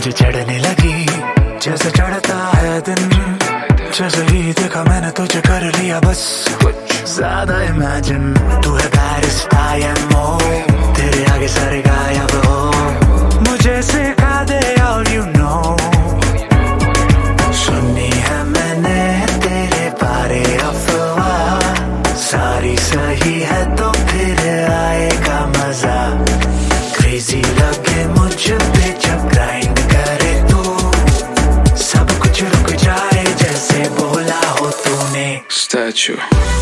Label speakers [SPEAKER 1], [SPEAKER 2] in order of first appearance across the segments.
[SPEAKER 1] मुझे चढ़ने लगी जैसे चढ़ता है दिन। जैसे ही देखा मैंने तुझे कर लिया बस कुछ ज्यादा इमेजिन। तू है पेरिस IMO, तेरे आगे सारे गायब हो। मुझे सिखा दे all you know। सुनी है मैंने तेरे बारे अफवाह, सारी सही है तो फिर आएगा मजा। क्रेजी लगे मुझ पे जब ग्राइंड करे तू, सब कुछ रुक जाए जैसे बोला हो तूने।
[SPEAKER 2] Statue.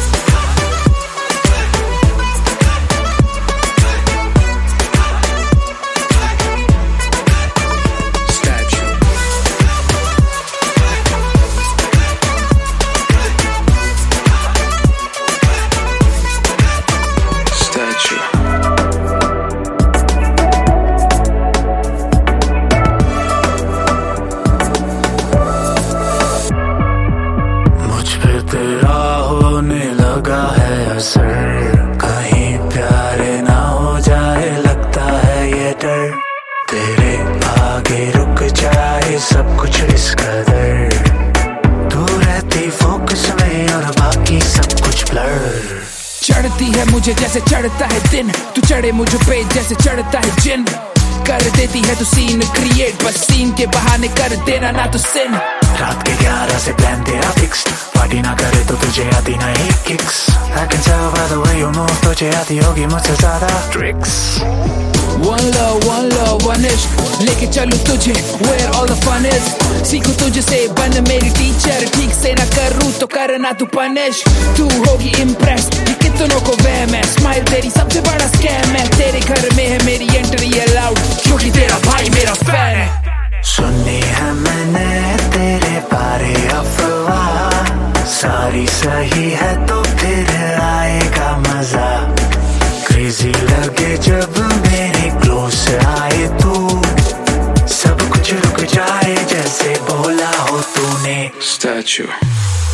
[SPEAKER 1] तेरा होने लगा है असर, कहीं प्यारे ना हो जाए लगता है ये डर। तेरे आगे रुक जाए सब कुछ इस कदर, तू रहती फोकस में और बाकी सब कुछ ब्लर।
[SPEAKER 3] चढ़ती है मुझे जैसे चढ़ता है दिन, तू चढ़े मुझ पे जैसे चढ़ता है जिन। कर देती है तू सीन क्रिएट, बस सीन के बहाने कर देना ना तो सिन।
[SPEAKER 1] रात के 11 से प्लान तेरा फिक्स्ड, पार्टी ना करे तो तुझे आती ना एक kicks. I can tell by the way you move, तुझे आती होगी मुझसे ज्यादा ट्रिक्स।
[SPEAKER 3] One love, one इश्क, लेके चलूं तुझे where all the fun is। सीखूं तुझसे बन मेरी टीचर, ठीक से ना करूं तो करना तू पनिश। तू होगी इम्प्रेस, ये कितनों को वहम है। स्माइल तेरी सबसे बड़ा स्कैम है, तेरे घर में है मेरी एंट्री अलाउड, क्योंकि तेरा भाई मेरा फैन है।
[SPEAKER 1] सुनी है मैंने तेरे बारे अफवाह, सारी सही है तो फिर आएगा मजा। क्रेजी लगे जब मेरे क्लोज आए तू, सब कुछ रुक जाए जैसे बोला हो तूने।
[SPEAKER 2] Statue.